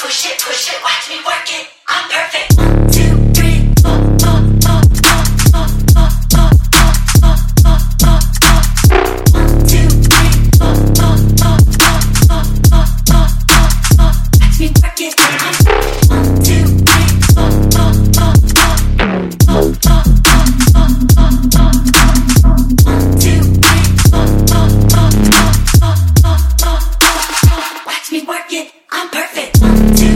push it, watch me work it. I'm perfect. 1, 2, 3, 4, 4, 4, 4, 4, 4, 4, 4, 1, 2, 3, 4, 4, 4, 4, 4, 4, 4, watch me work it. 1, 2, 3, 4, 4, 4, 4, 4, 4, 1, 2, 3, 4, 4, 4, 4, 4, 4, watch me work it. I'm perfect. 1, 2.